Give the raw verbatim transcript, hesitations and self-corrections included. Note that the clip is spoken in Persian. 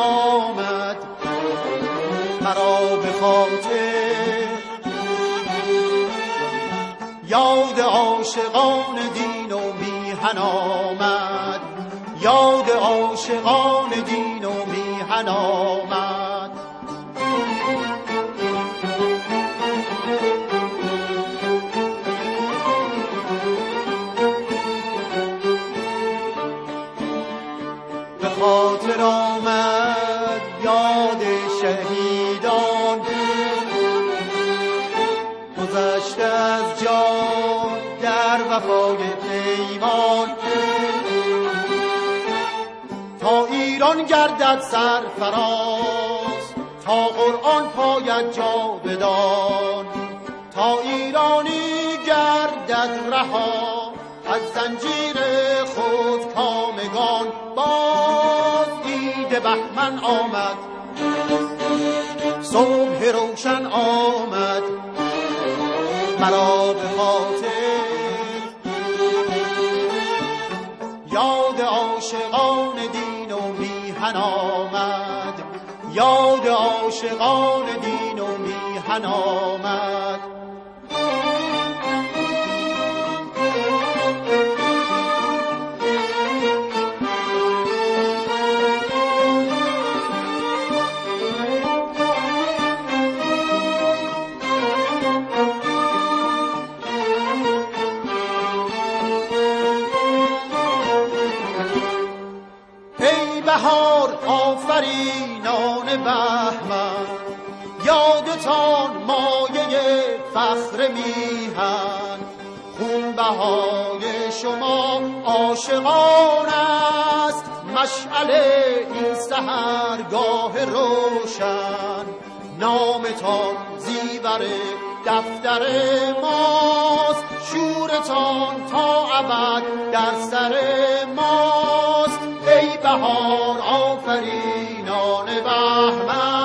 آمد مرا به خاطر، یاد عاشقان دین و میهن آمد، یاد عاشقان دین و میهن آمد. به خاطر آمد یاد شهیدان، گذشته از جان در وفای پیمان، تا ایران گردد سرفراز، تا قرآن پاید جاودان، تا ایرانی گردد رها از زنجیر خود کامگان. باز عید بهمن آمد، صبح روشن آمد مرا به خاطر، یاد عاشقان دین و میهن آمد، یاد عاشقان دین و میهن آمد. بهار آفرینان بهمن، یادتان مایه فخر میهن، خونبهای شما عاشقان است، مشعله این سحرگاه روشن، نامتان زیور دفتر ماست، شورتان تا ابد در سر ماست. ای بهار آفرینان بهمن،